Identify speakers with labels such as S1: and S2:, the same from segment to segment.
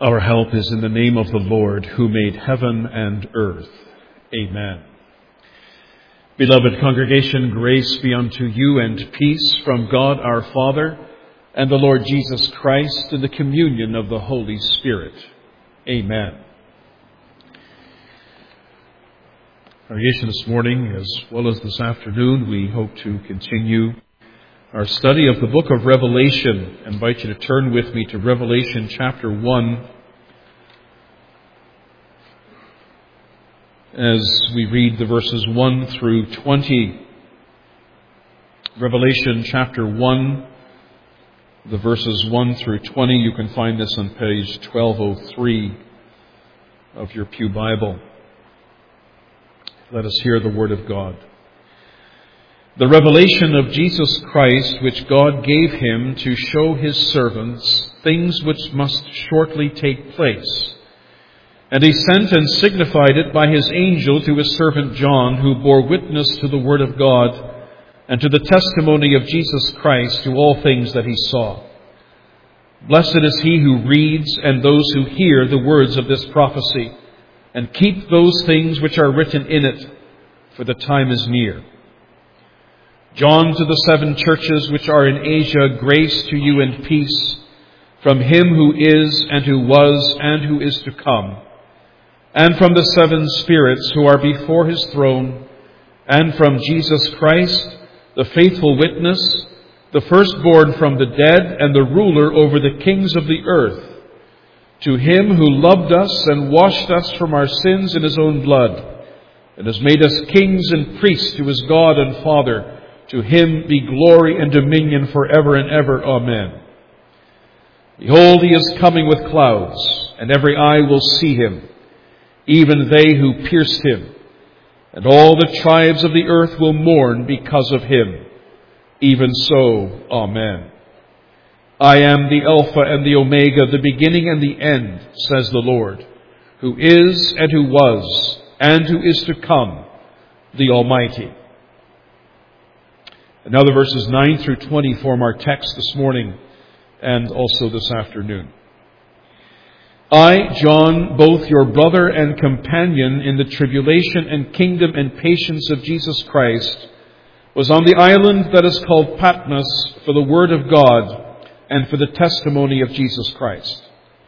S1: Our help is in the name of the Lord, who made heaven and earth. Amen. Beloved congregation, grace be unto you and peace from God our Father and the Lord Jesus Christ in the communion of the Holy Spirit. Amen. Congregation, this morning, as well as this afternoon, we hope to continue our study of the book of Revelation. I invite you to turn with me to Revelation chapter 1 as we read the verses 1 through 20. Revelation chapter 1, the verses 1 through 20. You can find this on page 1203 of your Pew Bible. Let us hear the Word of God. The revelation of Jesus Christ, which God gave him to show his servants things which must shortly take place. And he sent and signified it by his angel to his servant John, who bore witness to the word of God and to the testimony of Jesus Christ, to all things that he saw. Blessed is he who reads and those who hear the words of this prophecy, and keep those things which are written in it, for the time is near. John, to the 7 churches which are in Asia, grace to you and peace from him who is and who was and who is to come, and from the 7 spirits who are before his throne, and from Jesus Christ, the faithful witness, the firstborn from the dead, and the ruler over the kings of the earth. To him who loved us and washed us from our sins in his own blood, and has made us kings and priests to his God and Father, to him be glory and dominion forever and ever. Amen. Behold, he is coming with clouds, and every eye will see him, even they who pierced him. And all the tribes of the earth will mourn because of him. Even so, Amen. I am the Alpha and the Omega, the beginning and the end, says the Lord, who is and who was and who is to come, the Almighty. And now the verses 9 through 20 form our text this morning and also this afternoon. I, John, both your brother and companion in the tribulation and kingdom and patience of Jesus Christ, was on the island that is called Patmos for the word of God and for the testimony of Jesus Christ.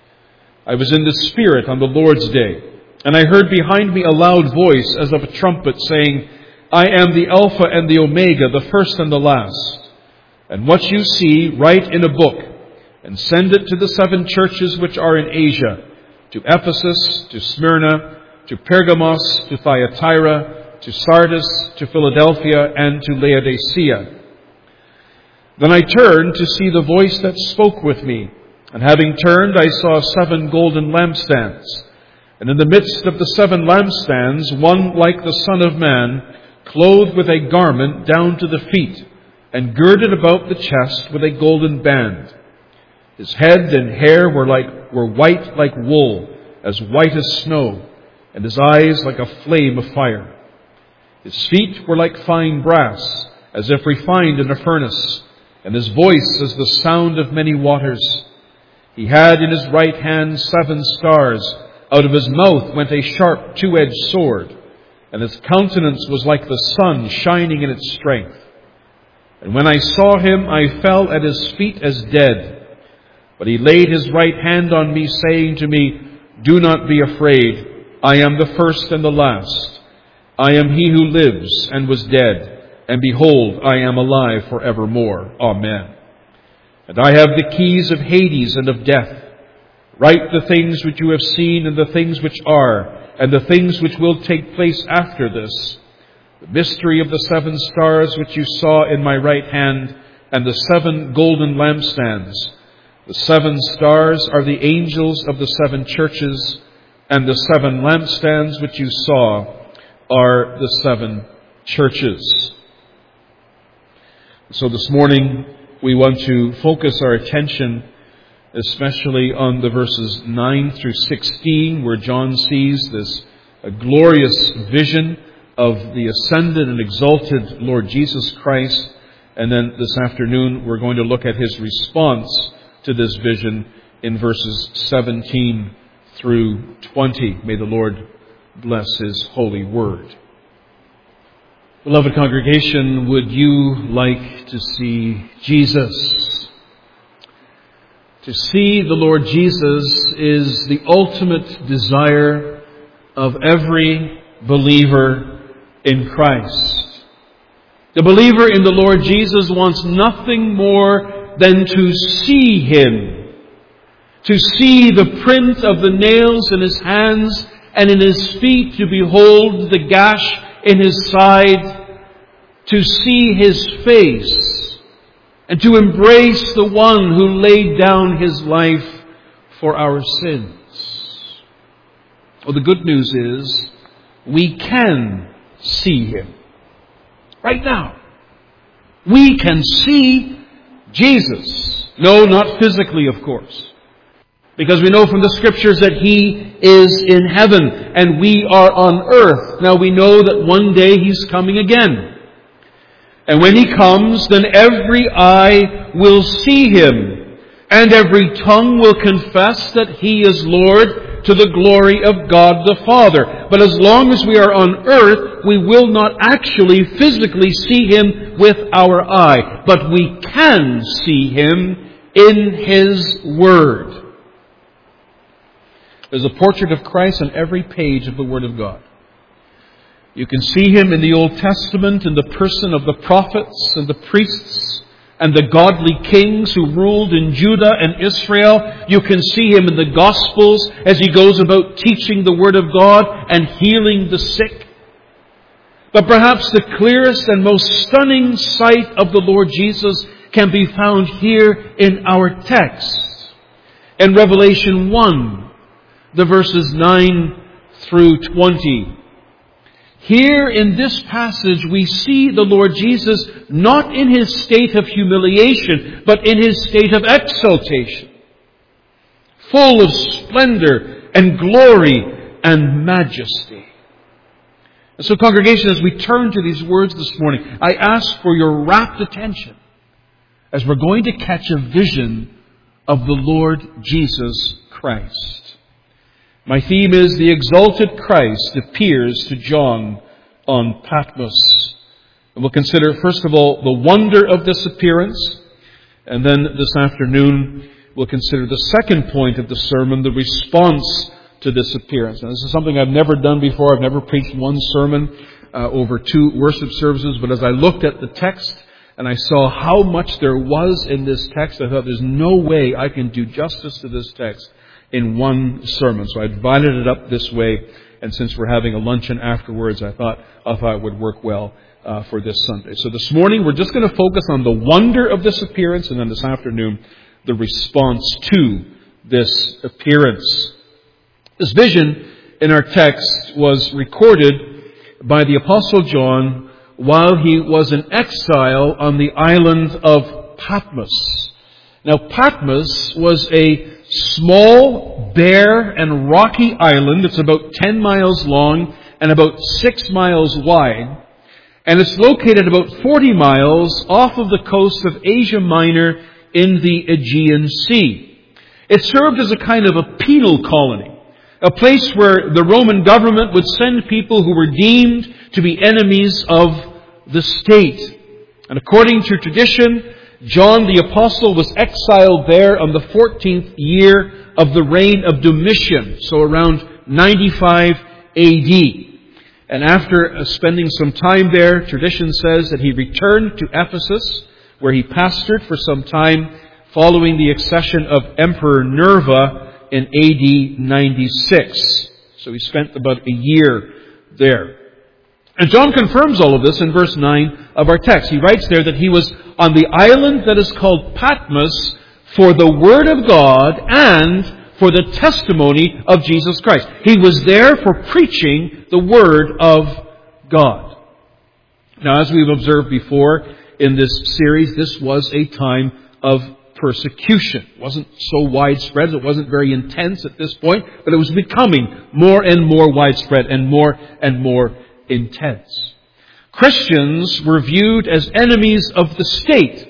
S1: I was in the Spirit on the Lord's day, and I heard behind me a loud voice as of a trumpet saying, I am the Alpha and the Omega, the first and the last. And what you see, write in a book, and send it to the 7 churches which are in Asia, to Ephesus, to Smyrna, to Pergamos, to Thyatira, to Sardis, to Philadelphia, and to Laodicea. Then I turned to see the voice that spoke with me, and having turned, I saw 7 golden lampstands. And in the midst of the 7 lampstands, one like the Son of Man, clothed with a garment down to the feet, and girded about the chest with a golden band. His head and hair were white like wool, as white as snow, and his eyes like a flame of fire. His feet were like fine brass, as if refined in a furnace, and his voice as the sound of many waters. He had in his right hand 7 stars. Out of his mouth went a sharp 2-edged sword, and his countenance was like the sun shining in its strength. And when I saw him, I fell at his feet as dead. But he laid his right hand on me, saying to me, Do not be afraid. I am the first and the last. I am he who lives and was dead, and behold, I am alive forevermore. Amen. And I have the keys of Hades and of death. Write the things which you have seen, and the things which are, and the things which will take place after this. The mystery of the 7 stars which you saw in my right hand, and the 7 golden lampstands. The 7 stars are the angels of the 7 churches, and the 7 lampstands which you saw are the 7 churches. So this morning we want to focus our attention especially on the verses 9 through 16, where John sees this glorious vision of the ascended and exalted Lord Jesus Christ. And then this afternoon we're going to look at his response to this vision in verses 17 through 20. May the Lord bless His holy word. Beloved congregation, would you like to see Jesus? To see the Lord Jesus is the ultimate desire of every believer in Christ. The believer in the Lord Jesus wants nothing more than to see Him, to see the print of the nails in His hands and in His feet, to behold the gash in His side, to see His face, and to embrace the one who laid down His life for our sins. Well, the good news is we can see Him. Right now. We can see Jesus. No, not physically, of course. Because we know from the Scriptures that He is in heaven and we are on earth. Now we know that one day He's coming again. And when He comes, then every eye will see Him, and every tongue will confess that He is Lord, to the glory of God the Father. But as long as we are on earth, we will not actually physically see Him with our eye. But we can see Him in His Word. There's a portrait of Christ on every page of the Word of God. You can see Him in the Old Testament in the person of the prophets and the priests and the godly kings who ruled in Judah and Israel. You can see Him in the Gospels as He goes about teaching the Word of God and healing the sick. But perhaps the clearest and most stunning sight of the Lord Jesus can be found here in our text. In Revelation 1, the verses 9 through 20. Here in this passage we see the Lord Jesus not in His state of humiliation, but in His state of exaltation, full of splendor and glory and majesty. And so, congregation, as we turn to these words this morning, I ask for your rapt attention as we're going to catch a vision of the Lord Jesus Christ. My theme is the exalted Christ appears to John on Patmos. And we'll consider, first of all, the wonder of this appearance. And then this afternoon, we'll consider the second point of the sermon, the response to this appearance. Now, this is something I've never done before. I've never preached one sermon over two worship services. But as I looked at the text and I saw how much there was in this text, I thought there's no way I can do justice to this text in one sermon. So I divided it up this way, and since we're having a luncheon afterwards, I thought it would work well for this Sunday. So this morning we're just going to focus on the wonder of this appearance, and then this afternoon the response to this appearance. This vision in our text was recorded by the Apostle John while he was in exile on the island of Patmos. Now, Patmos was a small, bare, and rocky island. It's about 10 miles long and about 6 miles wide. And it's located about 40 miles off of the coast of Asia Minor in the Aegean Sea. It served as a kind of a penal colony, a place where the Roman government would send people who were deemed to be enemies of the state. And according to tradition, John the Apostle was exiled there on the 14th year of the reign of Domitian, so around 95 AD. And after spending some time there, tradition says that he returned to Ephesus, where he pastored for some time following the accession of Emperor Nerva in AD 96. So he spent about a year there. And John confirms all of this in verse 9 of our text. He writes there that he was on the island that is called Patmos for the Word of God and for the testimony of Jesus Christ. He was there for preaching the Word of God. Now, as we've observed before in this series, this was a time of persecution. It wasn't so widespread, it wasn't very intense at this point, but it was becoming more and more widespread and more intense. Christians were viewed as enemies of the state,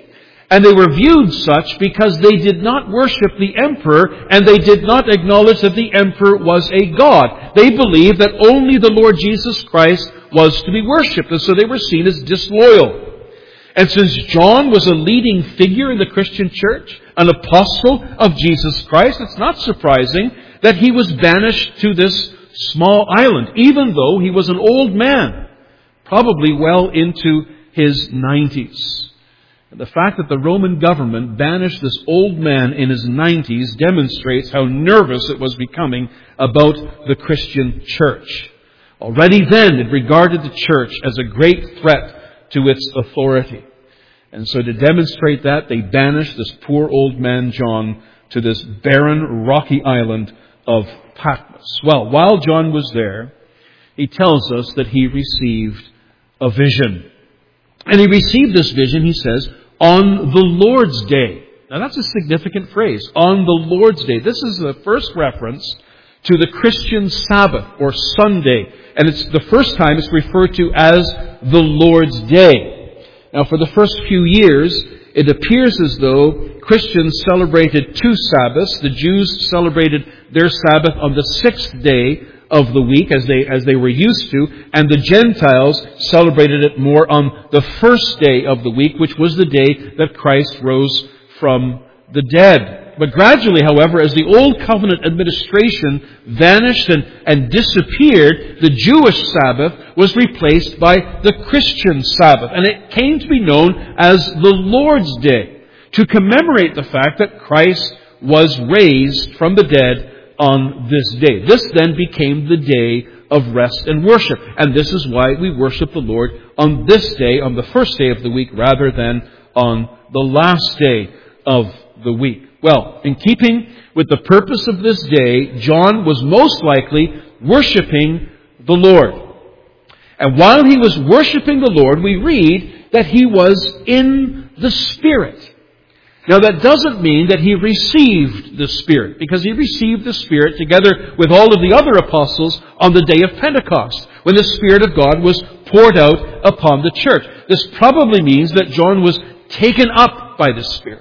S1: And they were viewed such because they did not worship the emperor, and they did not acknowledge that the emperor was a god. They believed that only the Lord Jesus Christ was to be worshipped, and so they were seen as disloyal. And since John was a leading figure in the Christian church, an apostle of Jesus Christ, it's not surprising that he was banished to this small island, even though he was an old man, probably well into his 90s. And the fact that the Roman government banished this old man in his 90s demonstrates how nervous it was becoming about the Christian church. Already then, it regarded the church as a great threat to its authority. And so to demonstrate that, they banished this poor old man John to this barren, rocky island of Patmos. Well, while John was there, he tells us that he received a vision. And he received this vision, he says, on the Lord's Day. Now that's a significant phrase, on the Lord's Day. This is the first reference to the Christian Sabbath or Sunday. And it's the first time it's referred to as the Lord's Day. Now for the first few years, it appears as though Christians celebrated two Sabbaths. The Jews celebrated their Sabbath on the sixth day of the week as they were used to, and the Gentiles celebrated it more on the first day of the week, which was the day that Christ rose from the dead. But gradually, however, as the Old Covenant administration vanished and disappeared, the Jewish Sabbath was replaced by the Christian Sabbath. And it came to be known as the Lord's Day, to commemorate the fact that Christ was raised from the dead on this day. This then became the day of rest and worship. And this is why we worship the Lord on this day, on the first day of the week, rather than on the last day of the week. Well, in keeping with the purpose of this day, John was most likely worshiping the Lord. And while he was worshiping the Lord, we read that he was in the Spirit. Now that doesn't mean that he received the Spirit, because he received the Spirit together with all of the other apostles on the day of Pentecost, when the Spirit of God was poured out upon the church. This probably means that John was taken up by the Spirit.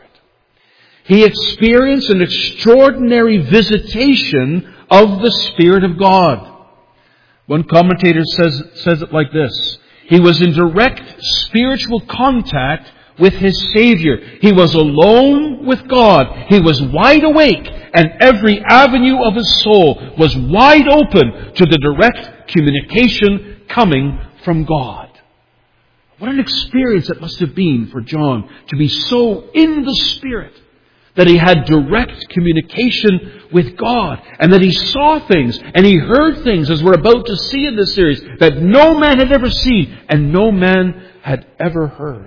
S1: He experienced an extraordinary visitation of the Spirit of God. One commentator says it like this: he was in direct spiritual contact with his Savior. He was alone with God. He was wide awake, and every avenue of his soul was wide open to the direct communication coming from God. What an experience it must have been for John to be so in the Spirit that he had direct communication with God, and that he saw things and he heard things, as we're about to see in this series, that no man had ever seen and no man had ever heard.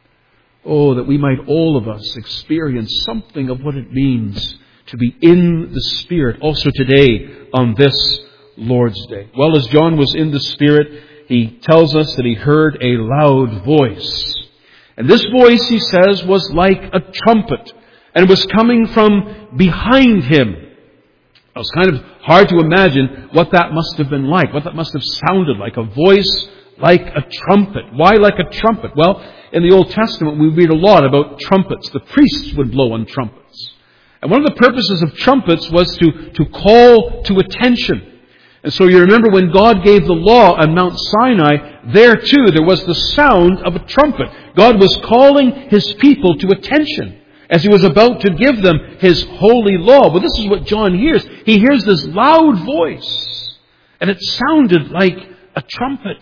S1: Oh, that we might all of us experience something of what it means to be in the Spirit also today on this Lord's Day. Well, as John was in the Spirit, he tells us that he heard a loud voice. And this voice, he says, was like a trumpet, and it was coming from behind him. It was kind of hard to imagine what that must have been like, what that must have sounded like, a voice like a trumpet. Why like a trumpet? Well, in the Old Testament, we read a lot about trumpets. The priests would blow on trumpets. And one of the purposes of trumpets was to call to attention. And so you remember when God gave the law on Mount Sinai, there too, there was the sound of a trumpet. God was calling His people to attention as He was about to give them His holy law. But this is what John hears. He hears this loud voice, and it sounded like a trumpet.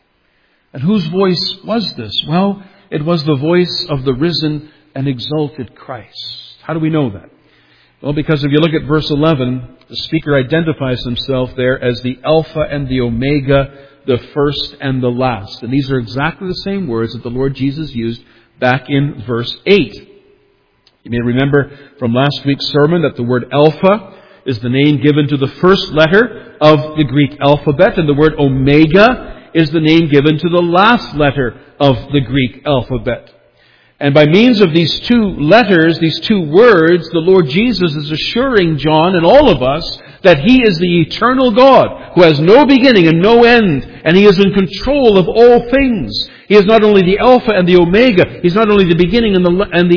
S1: And whose voice was this? Well, it was the voice of the risen and exalted Christ. How do we know that? Well, because if you look at verse 11, the speaker identifies himself there as the Alpha and the Omega, the first and the last. And these are exactly the same words that the Lord Jesus used back in verse 8. You may remember from last week's sermon that the word Alpha is the name given to the first letter of the Greek alphabet, and the word Omega is the name given to the last letter of the Greek alphabet. And by means of these two letters, these two words, the Lord Jesus is assuring John and all of us that He is the eternal God who has no beginning and no end, and He is in control of all things. He is not only the Alpha and the Omega. He's not only the beginning and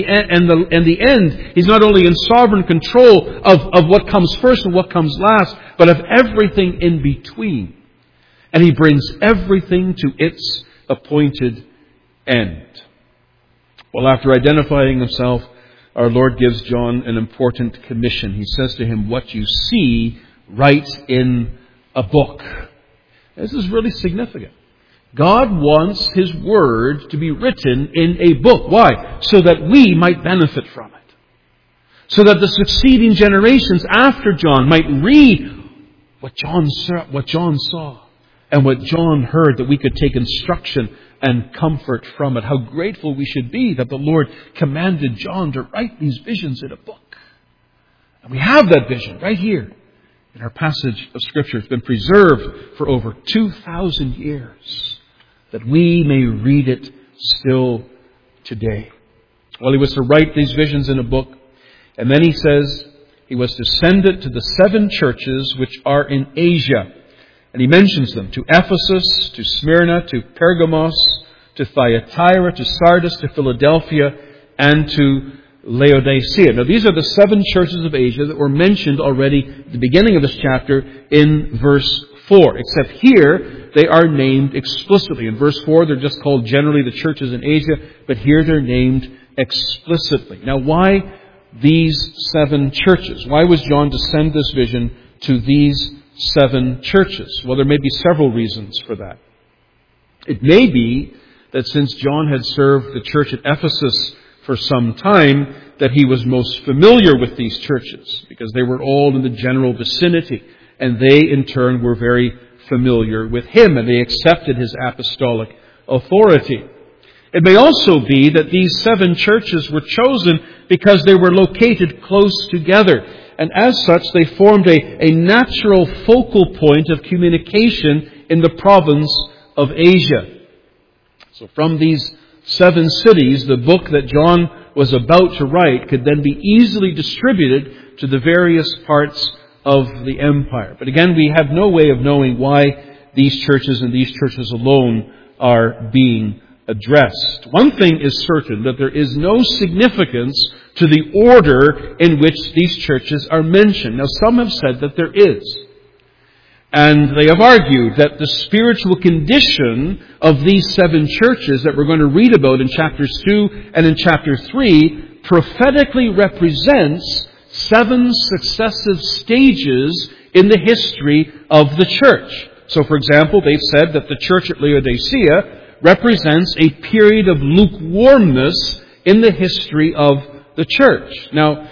S1: the end. He's not only in sovereign control of what comes first and what comes last, but of everything in between. And He brings everything to its appointed end. Well, after identifying Himself, our Lord gives John an important commission. He says to him, what you see, write in a book. This is really significant. God wants His Word to be written in a book. Why? So that we might benefit from it. So that the succeeding generations after John might read what John saw and what John heard, that we could take instruction and comfort from it. How grateful we should be that the Lord commanded John to write these visions in a book. And we have that vision right here in our passage of Scripture. It's been preserved for over 2,000 years, that we may read it still today. Well, He was to write these visions in a book, and then He says He was to send it to the 7 churches which are in Asia. And He mentions them: to Ephesus, to Smyrna, to Pergamos, to Thyatira, to Sardis, to Philadelphia, and to Laodicea. Now, these are the 7 churches of Asia that were mentioned already at the beginning of this chapter in verse 4. Except here, they are named explicitly. In verse 4, they're just called generally the churches in Asia, but here they're named explicitly. Now, why these 7 churches? Why was John to send this vision to these 7 churches? Well, there may be several reasons for that. It may be that since John had served the church at Ephesus for some time, that he was most familiar with these churches, because they were all in the general vicinity, and they in turn were very familiar with him, and they accepted his apostolic authority. It may also be that these 7 churches were chosen because they were located close together, and as such they formed a natural focal point of communication in the province of Asia. So from these 7 cities, the book that John was about to write could then be easily distributed to the various parts of the empire. But again, we have no way of knowing why these churches and these churches alone are being addressed. One thing is certain, that there is no significance to the order in which these churches are mentioned. Now, some have said that there is. And they have argued that the spiritual condition of these 7 churches that we're going to read about in chapters 2 and in chapter 3 prophetically represents 7 successive stages in the history of the church. So, for example, they've said that the church at Laodicea represents a period of lukewarmness in the history of the church. Now,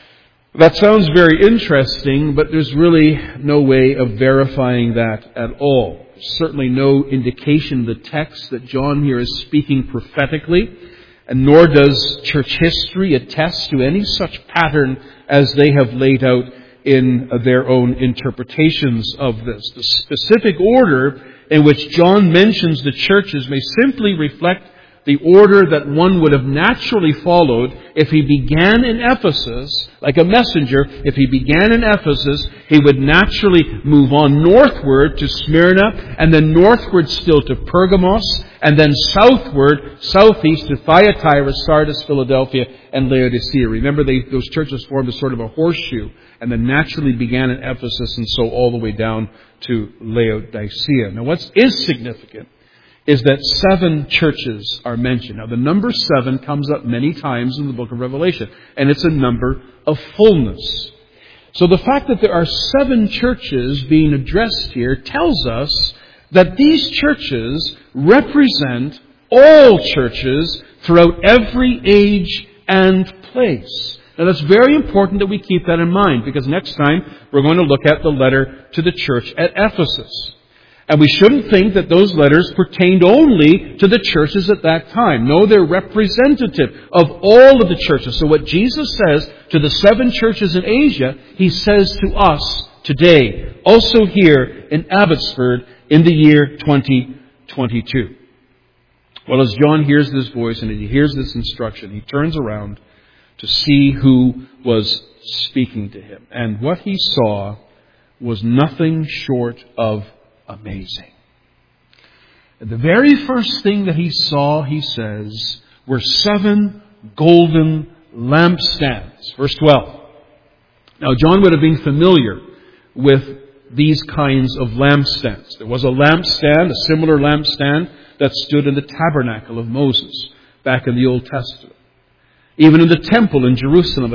S1: that sounds very interesting, but there's really no way of verifying that at all. There's certainly no indication in the text that John here is speaking prophetically, and nor does church history attest to any such pattern as they have laid out in their own interpretations of this. The specific order in which John mentions the churches may simply reflect the order that one would have naturally followed if he began in Ephesus, like a messenger. If he began in Ephesus, he would naturally move on northward to Smyrna, and then northward still to Pergamos, and then southeast to Thyatira, Sardis, Philadelphia, and Laodicea. Remember, those churches formed a sort of a horseshoe, and then naturally began in Ephesus, and so all the way down to Laodicea. Now, what is significant is that 7 churches are mentioned. Now, the number 7 comes up many times in the book of Revelation, and it's a number of fullness. So the fact that there are 7 churches being addressed here tells us that these churches represent all churches throughout every age and place. Now, that's very important that we keep that in mind, because next time we're going to look at the letter to the church at Ephesus. And we shouldn't think that those letters pertained only to the churches at that time. No, they're representative of all of the churches. So what Jesus says to the 7 churches in Asia, He says to us today, also here in Abbotsford in the year 2022. Well, as John hears this voice and he hears this instruction, he turns around to see who was speaking to him. And what he saw was nothing short of amazing. And the very first thing that he saw, he says, were 7 golden lampstands. Verse 12. Now, John would have been familiar with these kinds of lampstands. There was a lampstand, a similar lampstand, that stood in the tabernacle of Moses back in the Old Testament. Even in the temple in Jerusalem,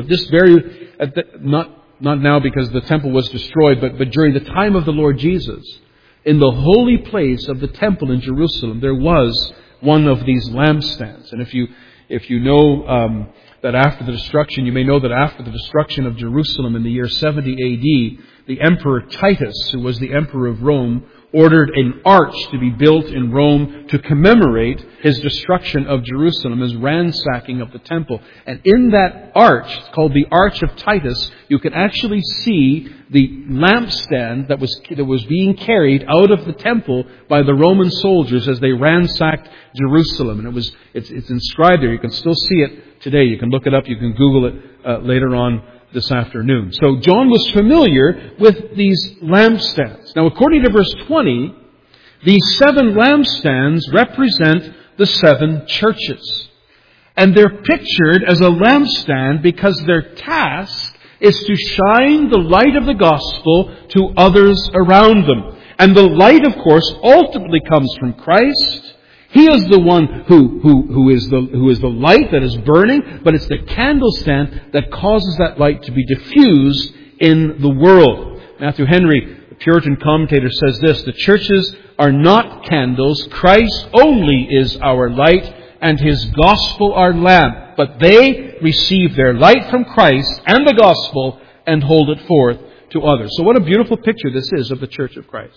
S1: not now because the temple was destroyed, but during the time of the Lord Jesus, in the holy place of the temple in Jerusalem, there was one of these lampstands. And if you know that after the destruction, you may know that after the destruction of Jerusalem in the year 70 A.D., the Emperor Titus, who was the Emperor of Rome, ordered an arch to be built in Rome to commemorate his destruction of Jerusalem, his ransacking of the temple. And in that arch, called the Arch of Titus, you can actually see the lampstand that was being carried out of the temple by the Roman soldiers as they ransacked Jerusalem. And it's inscribed there. You can still see it today. You can look it up. You can Google it later on this afternoon. So John was familiar with these lampstands. Now, according to verse 20, these 7 lampstands represent the 7 churches. And they're pictured as a lampstand because their task is to shine the light of the gospel to others around them. And the light, of course, ultimately comes from Christ. He is the one who is the light that is burning, but it's the candlestand that causes that light to be diffused in the world. Matthew Henry, the Puritan commentator, says this: the churches are not candles. Christ only is our light, and His gospel our lamp. But they receive their light from Christ and the gospel and hold it forth to others. So what a beautiful picture this is of the church of Christ.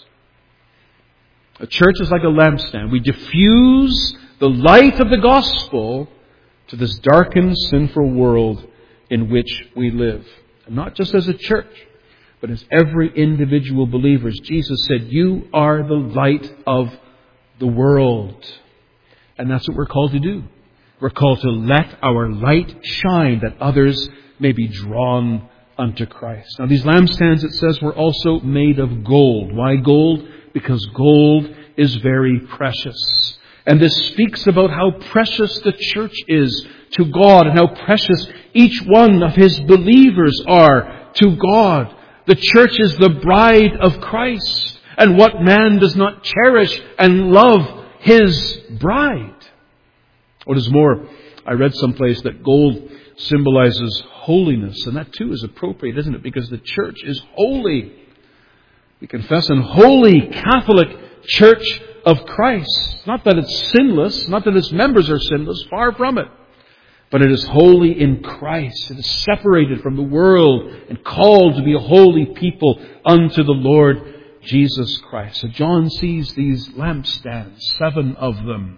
S1: A church is like a lampstand. We diffuse the light of the gospel to this darkened, sinful world in which we live. And not just as a church, but as every individual believer. As Jesus said, you are the light of the world. And that's what we're called to do. We're called to let our light shine that others may be drawn unto Christ. Now these lampstands, it says, were also made of gold. Why gold? Because gold is very precious. And this speaks about how precious the church is to God and how precious each one of His believers are to God. The church is the bride of Christ. And what man does not cherish and love his bride? What is more, I read someplace that gold symbolizes holiness. And that too is appropriate, isn't it? Because the church is holy. We confess an holy Catholic Church of Christ. Not that it's sinless, not that its members are sinless, far from it. But it is holy in Christ. It is separated from the world and called to be a holy people unto the Lord Jesus Christ. So John sees these lampstands, 7 of them,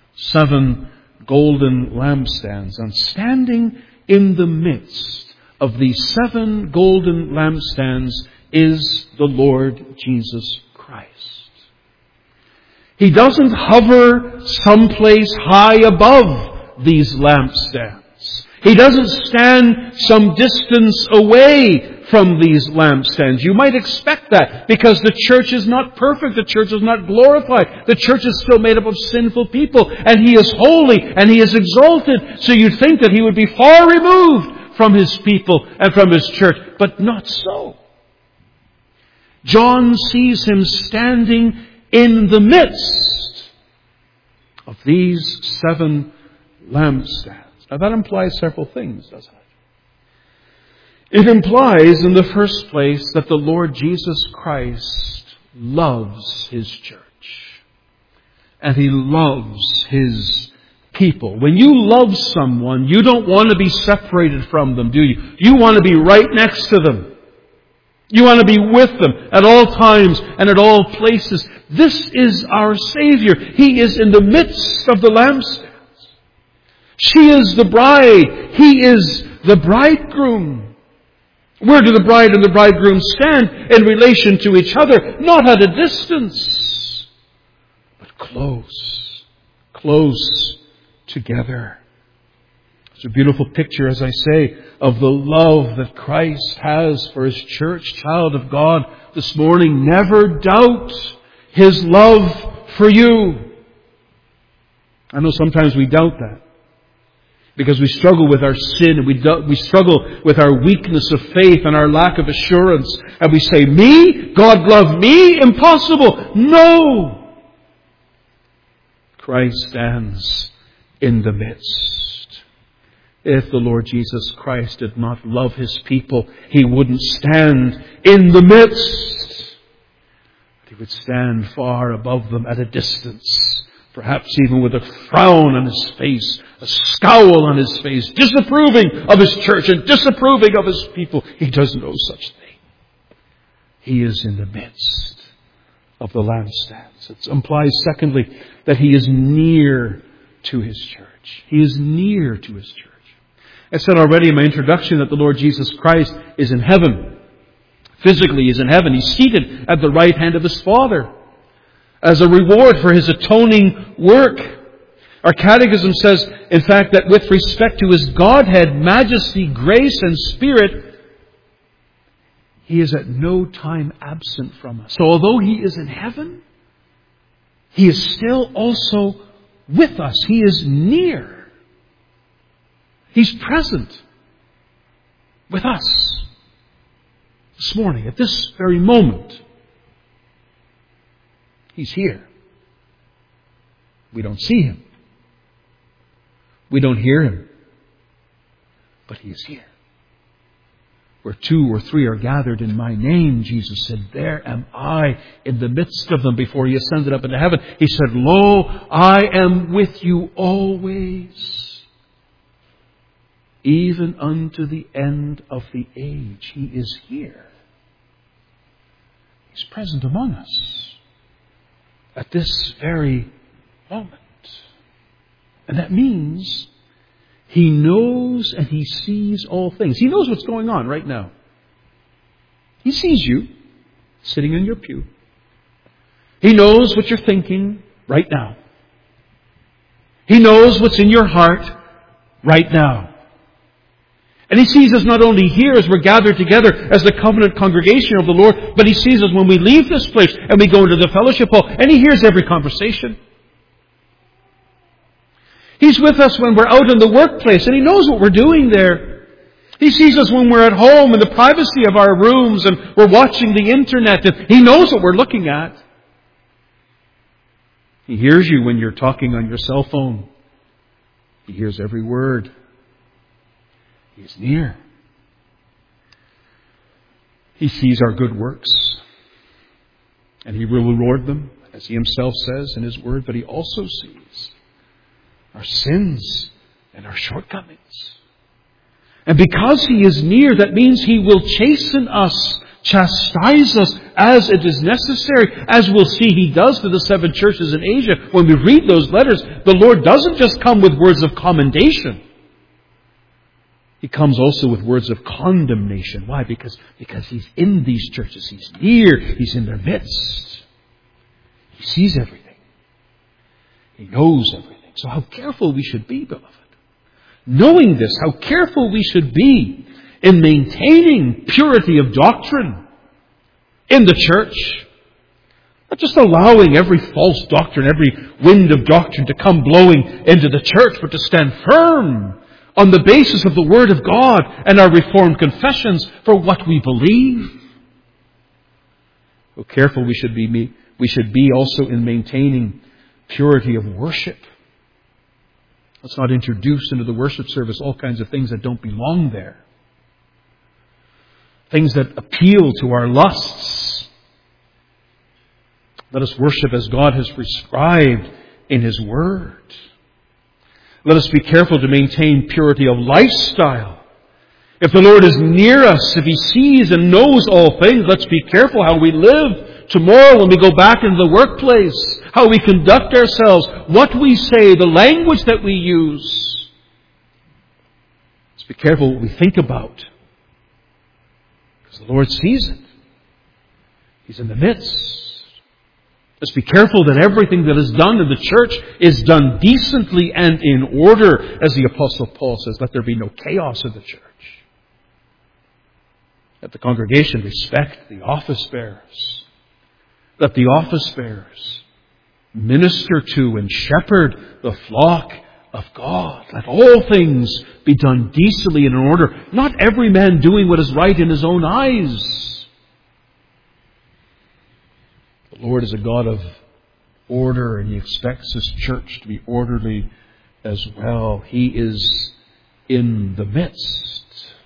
S1: 7 golden lampstands. And standing in the midst of these 7 golden lampstands is the Lord Jesus Christ. He doesn't hover someplace high above these lampstands. He doesn't stand some distance away from these lampstands. You might expect that because the church is not perfect. The church is not glorified. The church is still made up of sinful people. And He is holy and He is exalted. So you'd think that He would be far removed from His people and from His church. But not so. John sees Him standing in the midst of these 7 lampstands. Now that implies several things, doesn't it? It implies, in the first place, that the Lord Jesus Christ loves His church. And He loves His people. When you love someone, you don't want to be separated from them, do you? You want to be right next to them. You want to be with them at all times and at all places. This is our Savior. He is in the midst of the lampstands. She is the bride. He is the bridegroom. Where do the bride and the bridegroom stand in relation to each other? Not at a distance, but close. Close together. It's a beautiful picture, as I say, of the love that Christ has for His church, child of God, this morning, never doubt His love for you. I know sometimes we doubt that, because we struggle with our sin, and we struggle with our weakness of faith and our lack of assurance. And we say, me? God love me? Impossible. No! Christ stands in the midst. If the Lord Jesus Christ did not love His people, He wouldn't stand in the midst. He would stand far above them at a distance, perhaps even with a frown on His face, a scowl on His face, disapproving of His church and disapproving of His people. He does no such thing. He is in the midst of the lampstands. It implies, secondly, that He is near to His church. He is near to His church. I said already in my introduction that the Lord Jesus Christ is in heaven. Physically, He is in heaven. He's seated at the right hand of His Father as a reward for His atoning work. Our catechism says, in fact, that with respect to His Godhead, majesty, grace, and Spirit, He is at no time absent from us. So although He is in heaven, He is still also with us. He is near. He's present with us this morning, at this very moment. He's here. We don't see Him. We don't hear Him. But He is here. Where 2 or 3 are gathered in my name, Jesus said, there am I in the midst of them. Before He ascended up into heaven, He said, lo, I am with you always, even unto the end of the age. He is here. He's present among us at this very moment. And that means He knows and He sees all things. He knows what's going on right now. He sees you sitting in your pew. He knows what you're thinking right now. He knows what's in your heart right now. And He sees us not only here as we're gathered together as the covenant congregation of the Lord, but He sees us when we leave this place and we go into the fellowship hall, and He hears every conversation. He's with us when we're out in the workplace, and He knows what we're doing there. He sees us when we're at home in the privacy of our rooms and we're watching the internet, and He knows what we're looking at. He hears you when you're talking on your cell phone. He hears every word. He is near. He sees our good works, and He will reward them, as He Himself says in His Word, but He also sees our sins and our shortcomings. And because He is near, that means He will chasten us, chastise us as it is necessary, as we'll see He does to the 7 churches in Asia. When we read those letters, the Lord doesn't just come with words of commendation. He comes also with words of condemnation. Why? Because He's in these churches. He's near. He's in their midst. He sees everything. He knows everything. So how careful we should be, beloved. Knowing this, how careful we should be in maintaining purity of doctrine in the church. Not just allowing every false doctrine, every wind of doctrine to come blowing into the church, but to stand firm on the basis of the Word of God and our Reformed confessions for what we believe. How careful we should be also in maintaining purity of worship. Let's not introduce into the worship service all kinds of things that don't belong there. Things that appeal to our lusts. Let us worship as God has prescribed in His Word. Let us be careful to maintain purity of lifestyle. If the Lord is near us, if He sees and knows all things, let's be careful how we live tomorrow when we go back into the workplace, how we conduct ourselves, what we say, the language that we use. Let's be careful what we think about, because the Lord sees it. He's in the midst. Let's be careful that everything that is done in the church is done decently and in order. As the Apostle Paul says, let there be no chaos in the church. That the congregation respect the office bearers. That the office bearers minister to and shepherd the flock of God. Let all things be done decently and in order, not every man doing what is right in his own eyes. The Lord is a God of order, and He expects His church to be orderly as well. He is in the midst.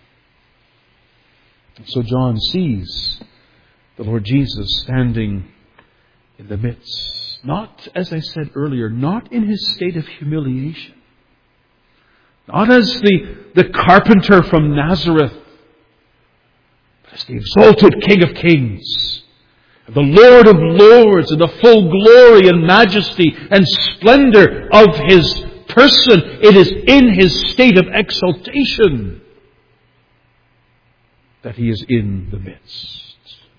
S1: And so John sees the Lord Jesus standing in the midst. Not, as I said earlier, not in His state of humiliation. Not as the carpenter from Nazareth, but as the exalted King of Kings, the Lord of Lords, in the full glory and majesty and splendor of His person. It is in His state of exaltation that He is in the midst.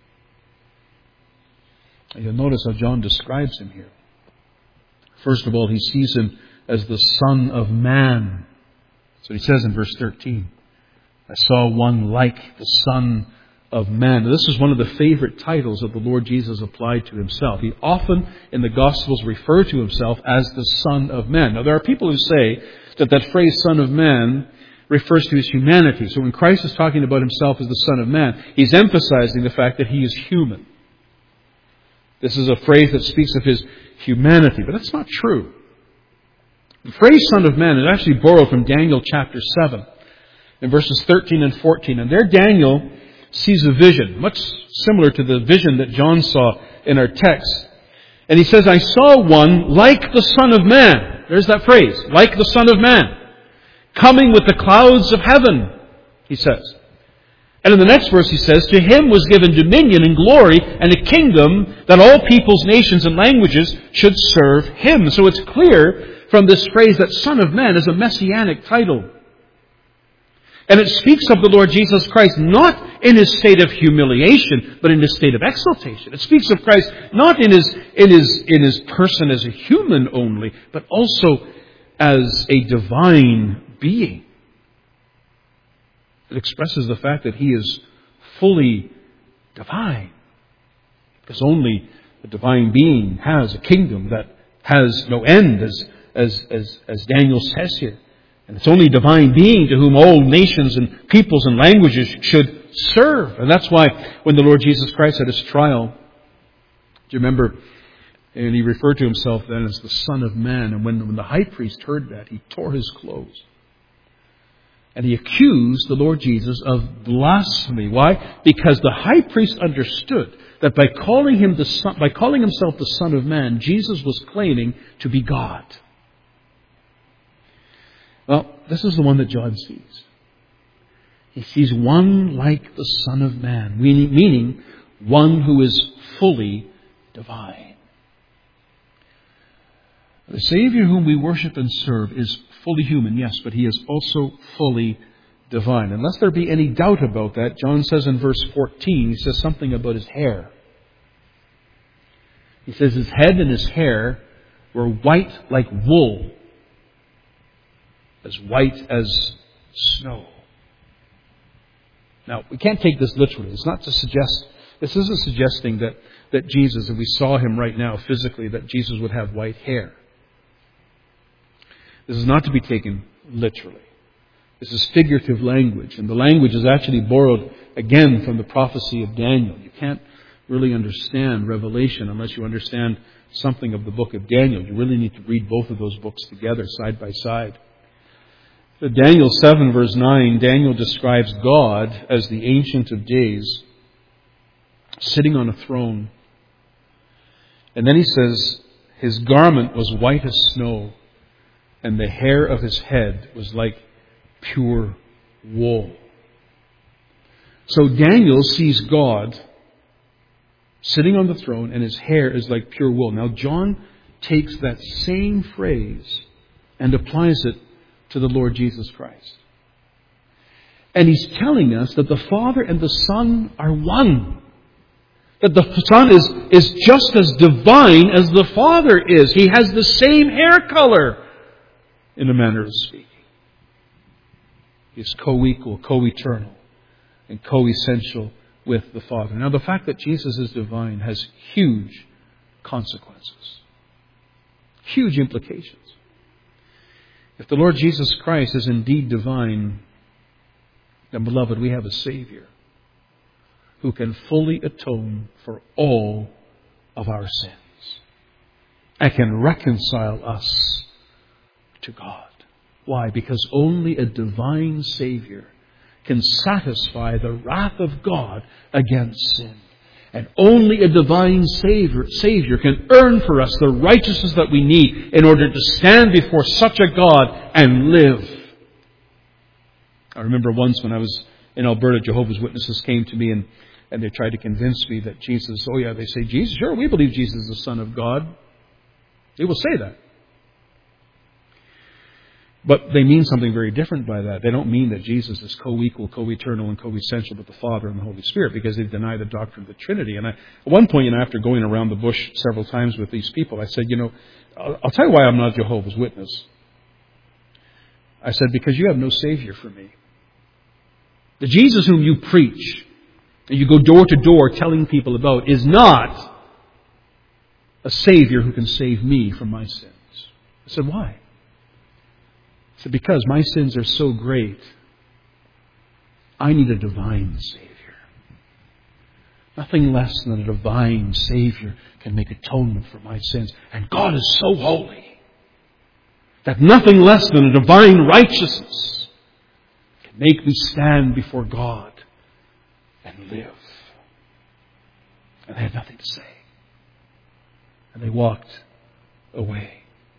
S1: And you'll notice how John describes Him here. First of all, he sees Him as the Son of Man. So he says in verse 13, I saw one like the Son of Man. This is one of the favorite titles that the Lord Jesus applied to Himself. He often in the Gospels referred to Himself as the Son of Man. Now there are people who say that phrase Son of Man refers to His humanity. So when Christ is talking about Himself as the Son of Man, He's emphasizing the fact that He is human. This is a phrase that speaks of His humanity, but that's not true. The phrase Son of Man is actually borrowed from Daniel chapter 7 in verses 13 and 14. And there Daniel sees a vision, much similar to the vision that John saw in our text. And he says, I saw one like the Son of Man. There's that phrase, like the Son of Man, coming with the clouds of heaven, he says. And in the next verse he says, to Him was given dominion and glory and a kingdom that all peoples, nations, and languages should serve Him. So it's clear from this phrase that Son of Man is a messianic title. And it speaks of the Lord Jesus Christ not in His state of humiliation, but in His state of exaltation. It speaks of Christ not in His person as a human only, but also as a divine being. It expresses the fact that He is fully divine. Because only the divine being has a kingdom that has no end, as Daniel says here. And it's only a divine being to whom all nations and peoples and languages should serve. And that's why when the Lord Jesus Christ had His trial, do you remember, and He referred to Himself then as the Son of Man. And when the high priest heard that, he tore his clothes. And he accused the Lord Jesus of blasphemy. Why? Because the high priest understood that by calling Himself the Son of Man, Jesus was claiming to be God. Well, this is the one that John sees. He sees one like the Son of Man, meaning one who is fully divine. The Savior whom we worship and serve is fully human, yes, but He is also fully divine. Unless there be any doubt about that, John says in verse 14, he says something about His hair. He says His head and His hair were white like wool, as white as snow. Now, we can't take this literally. It's not to suggest, this isn't suggesting that Jesus, if we saw Him right now physically, that Jesus would have white hair. This is not to be taken literally. This is figurative language, and the language is actually borrowed again from the prophecy of Daniel. You can't really understand Revelation unless you understand something of the book of Daniel. You really need to read both of those books together, side by side. In Daniel 7 verse 9, Daniel describes God as the Ancient of Days, sitting on a throne. And then he says, His garment was white as snow, and the hair of His head was like pure wool. So Daniel sees God sitting on the throne, and His hair is like pure wool. Now John takes that same phrase and applies it to the Lord Jesus Christ. And he's telling us that the Father and the Son are one. That the Son is just as divine as the Father is. He has the same hair color, in a manner of speaking. He is co-equal, co-eternal and co-essential with the Father. Now, the fact that Jesus is divine has huge consequences, huge implications. If the Lord Jesus Christ is indeed divine, then, beloved, we have a Savior who can fully atone for all of our sins and can reconcile us to God. Why? Because only a divine Savior can satisfy the wrath of God against sin. And only a divine Savior can earn for us the righteousness that we need in order to stand before such a God and live. I remember once when I was in Alberta, Jehovah's Witnesses came to me and they tried to convince me that Jesus, they say, Jesus, sure, we believe Jesus is the Son of God. They will say that. But they mean something very different by that. They don't mean that Jesus is co-equal, co-eternal, and co-essential with the Father and the Holy Spirit, because they deny the doctrine of the Trinity. And at one point, after going around the bush several times with these people, I said, I'll tell you why I'm not a Jehovah's Witness. I said, because you have no Savior for me. The Jesus whom you preach, and you go door to door telling people about, is not a Savior who can save me from my sins. I said, why? I said, because my sins are so great, I need a divine Savior. Nothing less than a divine Savior can make atonement for my sins. And God is so holy that nothing less than a divine righteousness can make me stand before God and live. And they had nothing to say. And they walked away.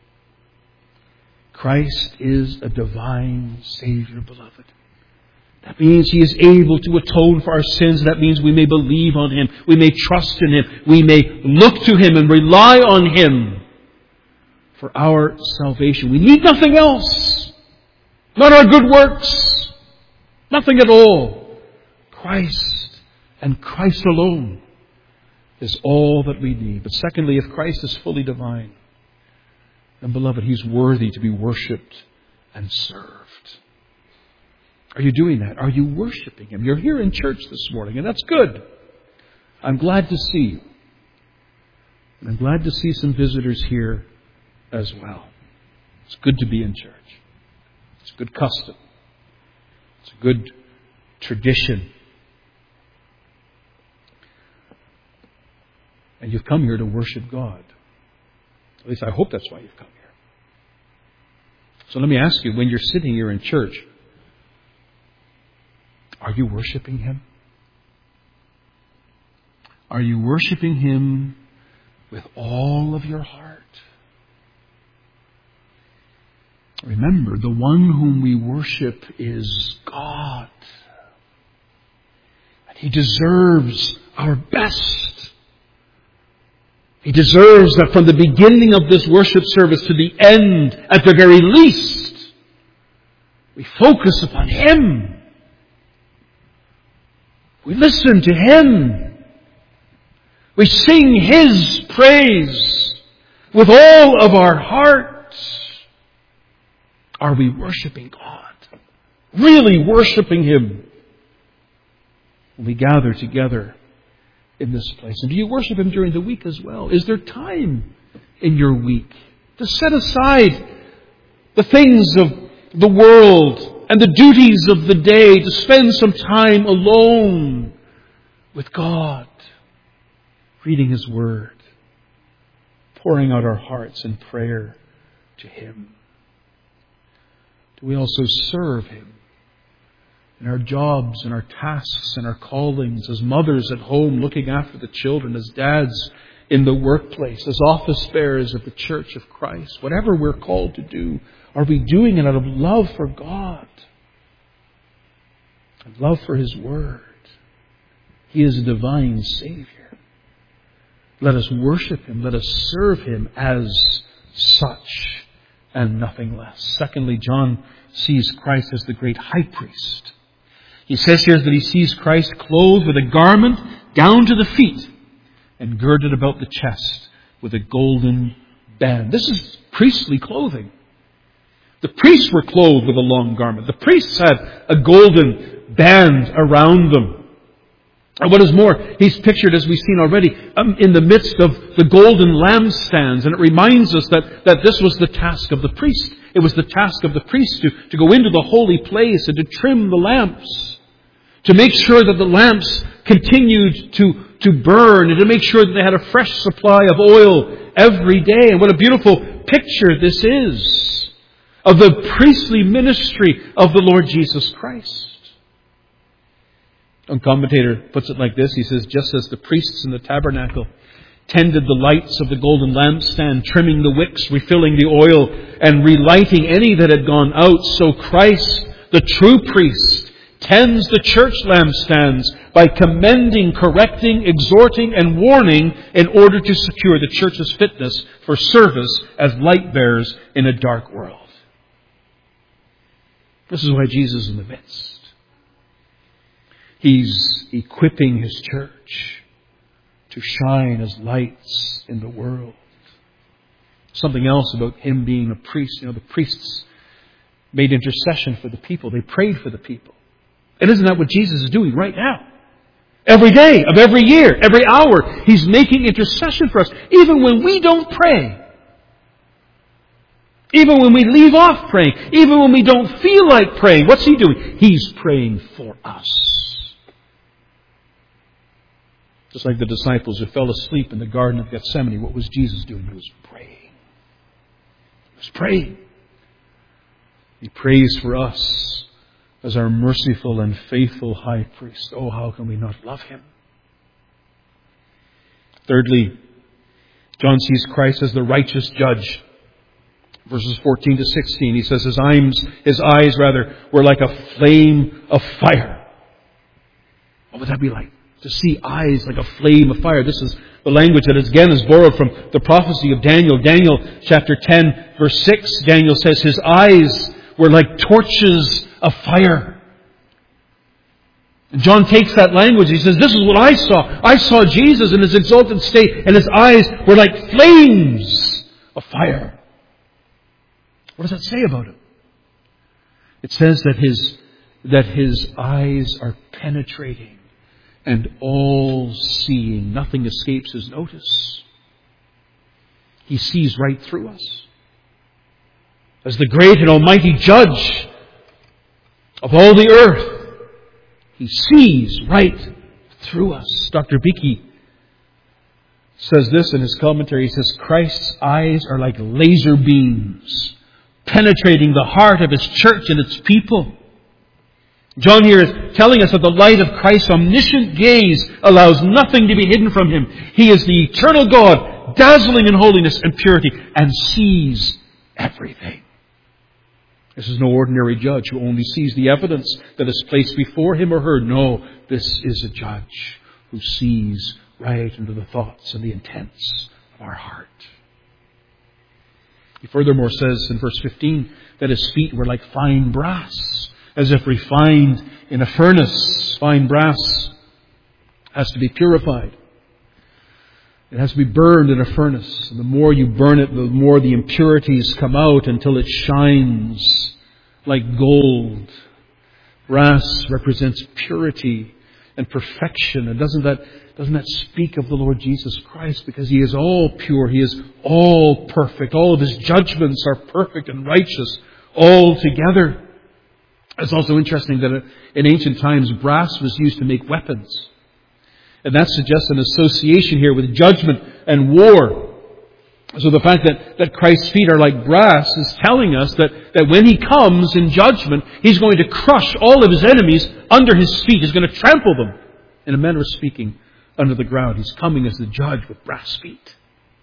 S1: Christ is a divine Savior, beloved. That means He is able to atone for our sins. That means we may believe on Him. We may trust in Him. We may look to Him and rely on Him for our salvation. We need nothing else. Not our good works. Nothing at all. Christ and Christ alone is all that we need. But secondly, if Christ is fully divine, then, beloved, He's worthy to be worshipped and served. Are you doing that? Are you worshiping Him? You're here in church this morning, and that's good. I'm glad to see you. And I'm glad to see some visitors here as well. It's good to be in church. It's a good custom. It's a good tradition. And you've come here to worship God. At least I hope that's why you've come here. So let me ask you, when you're sitting here in church, are you worshiping Him? Are you worshiping Him with all of your heart? Remember, the one whom we worship is God. And He deserves our best. He deserves that from the beginning of this worship service to the end, at the very least, we focus upon Him. We listen to Him. We sing His praise with all of our hearts. Are we worshiping God? Really worshiping Him? When we gather together in this place. And do you worship Him during the week as well? Is there time in your week to set aside the things of the world and the duties of the day, to spend some time alone with God, reading His Word, pouring out our hearts in prayer to Him? Do we also serve Him in our jobs and our tasks and our callings, as mothers at home looking after the children, as dads in the workplace, as office bearers of the Church of Christ? Whatever we're called to do, are we doing it out of love for God and love for His Word? He is a divine Savior. Let us worship Him. Let us serve Him as such and nothing less. Secondly, John sees Christ as the great high priest. He says here that he sees Christ clothed with a garment down to the feet and girded about the chest with a golden band. This is priestly clothing. The priests were clothed with a long garment. The priests had a golden band around them. And what is more, he's pictured, as we've seen already, in the midst of the golden lampstands. And it reminds us that this was the task of the priest. It was the task of the priest to go into the holy place and to trim the lamps, to make sure that the lamps continued to burn, and to make sure that they had a fresh supply of oil every day. And what a beautiful picture this is of the priestly ministry of the Lord Jesus Christ. One commentator puts it like this. He says, just as the priests in the tabernacle tended the lights of the golden lampstand, trimming the wicks, refilling the oil, and relighting any that had gone out, so Christ, the true priest, tends the church lampstands by commending, correcting, exhorting, and warning in order to secure the church's fitness for service as light bearers in a dark world. This is why Jesus is in the midst. He's equipping His church to shine as lights in the world. Something else about Him being a priest. The priests made intercession for the people. They prayed for the people. And isn't that what Jesus is doing right now? Every day of every year, every hour, He's making intercession for us. Even when we don't pray. Even when we leave off praying. Even when we don't feel like praying. What's He doing? He's praying for us. Just like the disciples who fell asleep in the Garden of Gethsemane, what was Jesus doing? He was praying. He was praying. He prays for us as our merciful and faithful high priest. Oh, how can we not love Him? Thirdly, John sees Christ as the righteous judge. Verses 14 to 16, he says his eyes were like a flame of fire. What would that be like? To see eyes like a flame of fire. This is the language that again is borrowed from the prophecy of Daniel. Daniel chapter 10 verse 6, Daniel says his eyes were like torches of fire. And John takes that language. He says, this is what I saw. I saw Jesus in His exalted state, and His eyes were like flames of fire. What does that say about Him? It says that His eyes are penetrating and all-seeing. Nothing escapes His notice. He sees right through us. As the great and almighty judge of all the earth, He sees right through us. Dr. Beeke says this in his commentary. He says, Christ's eyes are like laser beams, penetrating the heart of His church and its people. John here is telling us that the light of Christ's omniscient gaze allows nothing to be hidden from Him. He is the eternal God, dazzling in holiness and purity, and sees everything. This is no ordinary judge who only sees the evidence that is placed before him or her. No, this is a judge who sees right into the thoughts and the intents of our heart. He furthermore says in verse 15 that His feet were like fine brass, as if refined in a furnace. Fine brass has to be purified. It has to be burned in a furnace. And the more you burn it, the more the impurities come out until it shines like gold. Brass represents purity and perfection. And doesn't that speak of the Lord Jesus Christ? Because He is all pure. He is all perfect. All of His judgments are perfect and righteous altogether. It's also interesting that in ancient times, brass was used to make weapons. And that suggests an association here with judgment and war. So the fact that Christ's feet are like brass is telling us that when He comes in judgment, He's going to crush all of His enemies under His feet. He's going to trample them, in a manner of speaking, under the ground. He's coming as the judge with brass feet.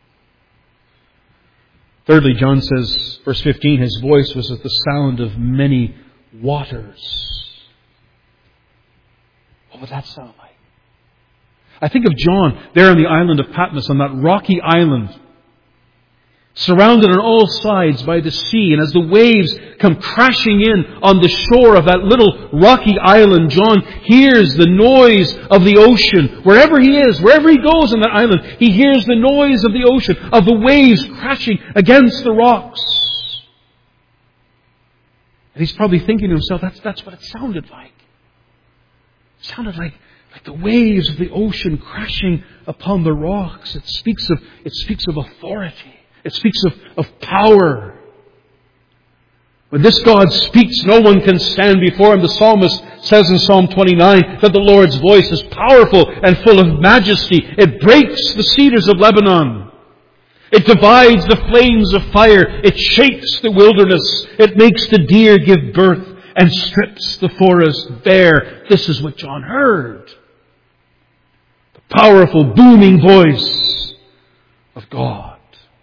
S1: Thirdly, John says, verse 15, His voice was as the sound of many waters. What would that sound like? I think of John there on the island of Patmos, on that rocky island, surrounded on all sides by the sea. And as the waves come crashing in on the shore of that little rocky island, John hears the noise of the ocean. Wherever he is, wherever he goes on that island, he hears the noise of the ocean, of the waves crashing against the rocks. And he's probably thinking to himself, that's what it sounded like. sounded like the waves of the ocean crashing upon the rocks. It speaks of authority. It speaks of power. When this God speaks, no one can stand before Him. The psalmist says in Psalm 29 that the Lord's voice is powerful and full of majesty. It breaks the cedars of Lebanon. It divides the flames of fire. It shakes the wilderness. It makes the deer give birth and strips the forest bare. This is what John heard. The powerful, booming voice of God.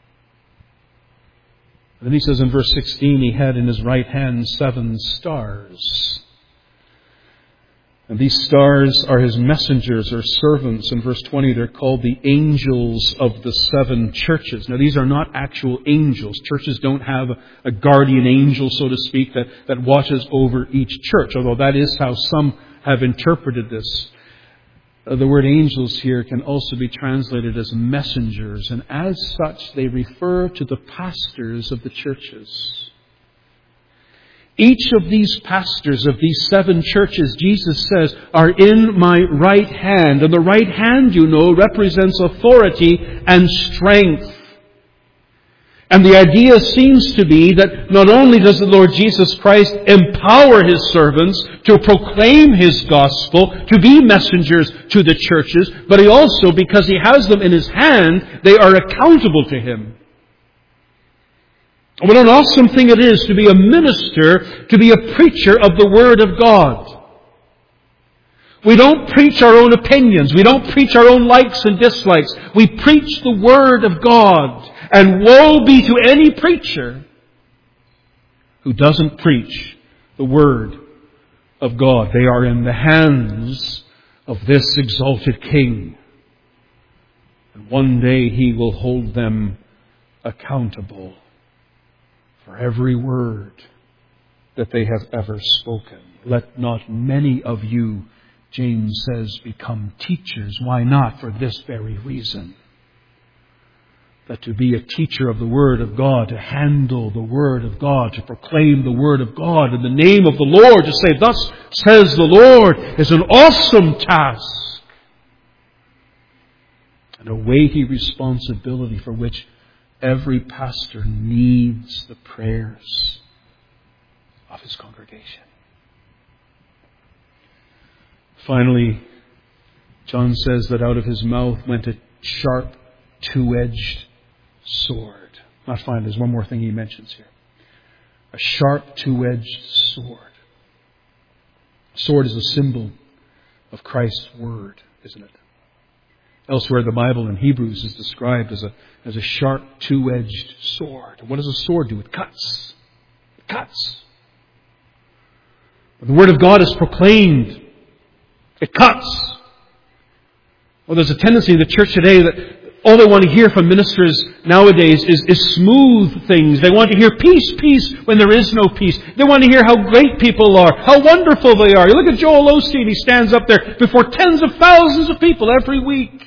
S1: Then he says in verse 16, He had in His right hand 7 stars. And these stars are His messengers or servants. In verse 20, they're called the angels of the 7 churches. Now, these are not actual angels. Churches don't have a guardian angel, so to speak, that watches over each church, although that is how some have interpreted this. The word angels here can also be translated as messengers, and as such they refer to the pastors of the churches. Each of these pastors of these 7 churches, Jesus says, are in my right hand. And the right hand, represents authority and strength. And the idea seems to be that not only does the Lord Jesus Christ empower His servants to proclaim His gospel, to be messengers to the churches, but He also, because He has them in His hand, they are accountable to Him. What an awesome thing it is to be a minister, to be a preacher of the Word of God. We don't preach our own opinions. We don't preach our own likes and dislikes. We preach the Word of God. And woe be to any preacher who doesn't preach the Word of God. They are in the hands of this exalted King. And one day He will hold them accountable for every word that they have ever spoken. Let not many of you, James says, become teachers. Why not? For this very reason. That to be a teacher of the Word of God, to handle the Word of God, to proclaim the Word of God in the name of the Lord, to say, thus says the Lord, is an awesome task. And a weighty responsibility for which every pastor needs the prayers of his congregation. Finally, John says that out of his mouth went a sharp, two-edged sword. Not finally, there's one more thing he mentions here. A sharp, two-edged sword. A sword is a symbol of Christ's Word, isn't it? Elsewhere, the Bible in Hebrews is described as a sharp, two-edged sword. What does a sword do? It cuts. It cuts. When the Word of God is proclaimed, it cuts. Well, there's a tendency in the church today that all they want to hear from ministers nowadays is smooth things. They want to hear peace, peace, when there is no peace. They want to hear how great people are, how wonderful they are. You look at Joel Osteen, he stands up there before tens of thousands of people every week.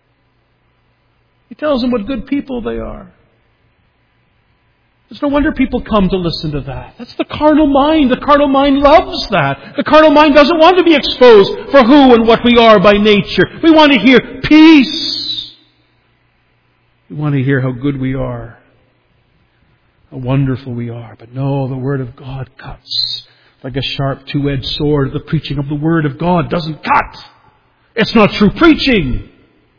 S1: He tells them what good people they are. It's no wonder people come to listen to that. That's the carnal mind. The carnal mind loves that. The carnal mind doesn't want to be exposed for who and what we are by nature. We want to hear peace. We want to hear how good we are, how wonderful we are. But no, the Word of God cuts like a sharp two-edged sword. The preaching of the Word of God doesn't cut. It's not true preaching.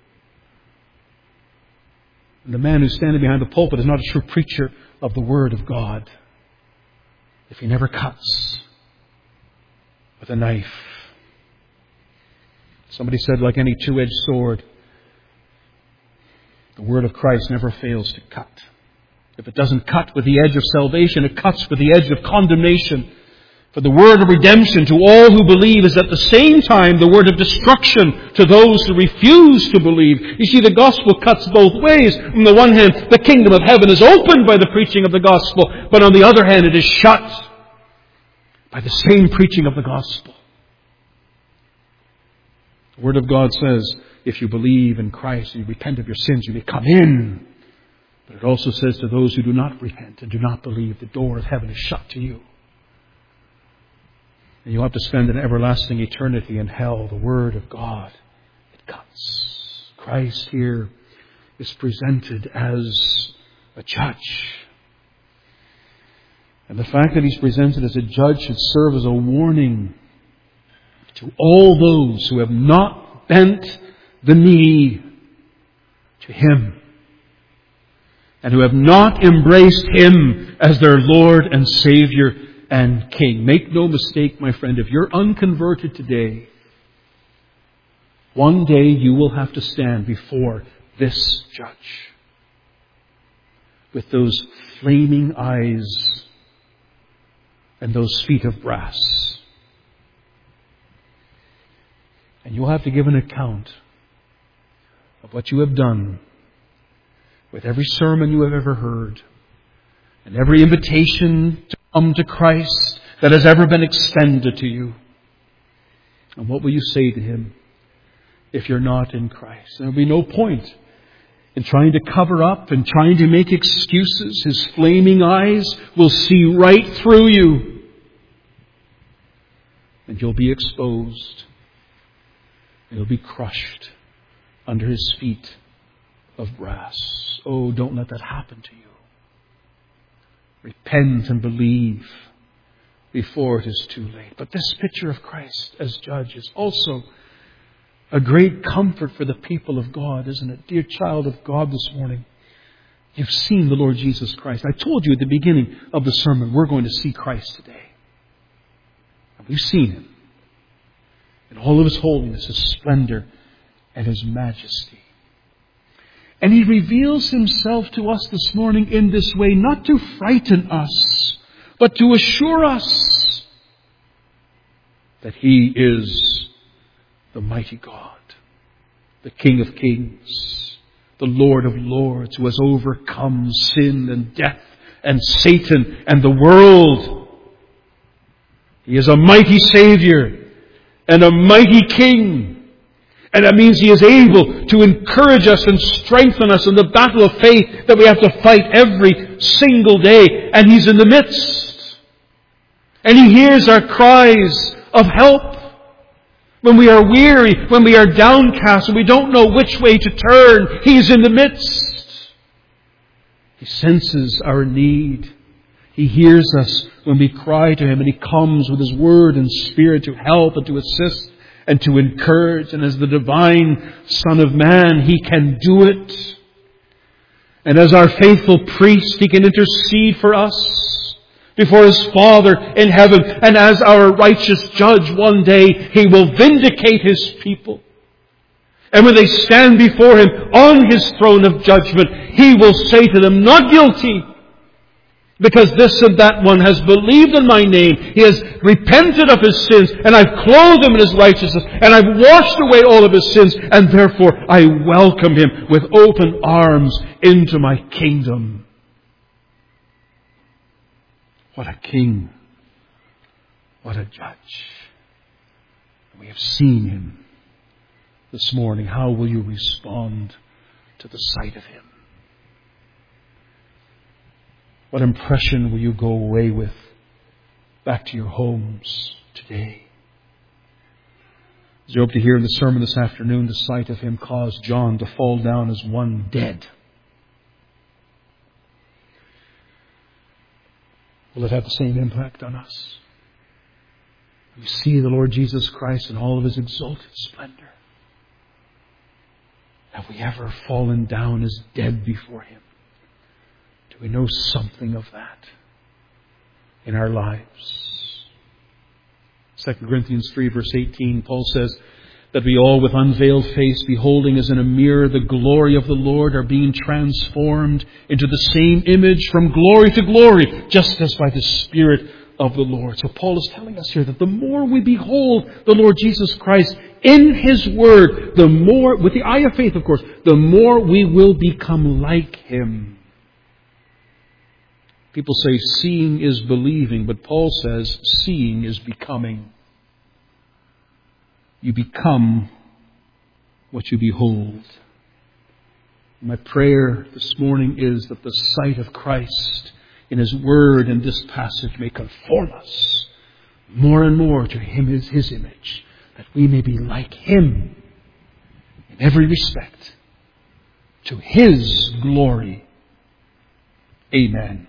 S1: And the man who's standing behind the pulpit is not a true preacher of the Word of God if he never cuts with a knife. Somebody said, like any two-edged sword, the Word of Christ never fails to cut. If it doesn't cut with the edge of salvation, it cuts with the edge of condemnation. For the word of redemption to all who believe is at the same time the word of destruction to those who refuse to believe. You see, the gospel cuts both ways. On the one hand, the kingdom of heaven is opened by the preaching of the gospel, but on the other hand, it is shut by the same preaching of the gospel. The Word of God says, if you believe in Christ and you repent of your sins, you may come in. But it also says to those who do not repent and do not believe, the door of heaven is shut to you. and you'll have to spend an everlasting eternity in hell. The Word of God, it cuts. Christ here is presented as a judge. And the fact that He's presented as a judge should serve as a warning to all those who have not bent the knee to Him and who have not embraced Him as their Lord and Savior and King. Make no mistake, my friend, if you're unconverted today, one day you will have to stand before this judge with those flaming eyes and those feet of brass. And you'll have to give an account of what you have done with every sermon you have ever heard and every invitation to come to Christ that has ever been extended to you. And what will you say to Him if you're not in Christ? There will be no point in trying to cover up and trying to make excuses. His flaming eyes will see right through you. And you'll be exposed. You'll be crushed under His feet of brass. Oh, don't let that happen to you. Repent and believe before it is too late. But this picture of Christ as judge is also a great comfort for the people of God, isn't it? Dear child of God, this morning, you've seen the Lord Jesus Christ. I told you at the beginning of the sermon, we're going to see Christ today. And we've seen Him in all of His holiness, His splendor, and His majesty. And He reveals Himself to us this morning in this way, not to frighten us, but to assure us that He is the mighty God, the King of kings, the Lord of lords, who has overcome sin and death and Satan and the world. He is a mighty Savior and a mighty King. And that means He is able to encourage us and strengthen us in the battle of faith that we have to fight every single day. And He's in the midst. And He hears our cries of help. When we are weary, when we are downcast, and we don't know which way to turn, He's in the midst. He senses our need. He hears us when we cry to Him, and He comes with His Word and Spirit to help and to assist and to encourage. And as the divine Son of Man, He can do it. And as our faithful priest, He can intercede for us before His Father in heaven. And as our righteous judge, one day He will vindicate His people. And when they stand before Him on His throne of judgment, He will say to them, not guilty, because this and that one has believed in my name. He has repented of his sins, and I've clothed him in his righteousness, and I've washed away all of his sins, and therefore I welcome him with open arms into my kingdom. What a king. What a judge. We have seen Him this morning. How will you respond to the sight of Him? What impression will you go away with back to your homes today? As you hope to hear in the sermon this afternoon, the sight of Him caused John to fall down as one dead. Will it have the same impact on us? We see the Lord Jesus Christ in all of His exalted splendor. Have we ever fallen down as dead before Him? Do we know something of that in our lives? 2 Corinthians 3 verse 18, Paul says that we all with unveiled face, beholding as in a mirror the glory of the Lord, are being transformed into the same image from glory to glory, just as by the Spirit of the Lord. So Paul is telling us here that the more we behold the Lord Jesus Christ in His Word, the more, with the eye of faith of course, the more we will become like Him. People say seeing is believing, but Paul says seeing is becoming. You become what you behold. My prayer this morning is that the sight of Christ in His Word in this passage may conform us
S2: more and more to Him is His image, that we may be like Him in every respect, to His glory. Amen.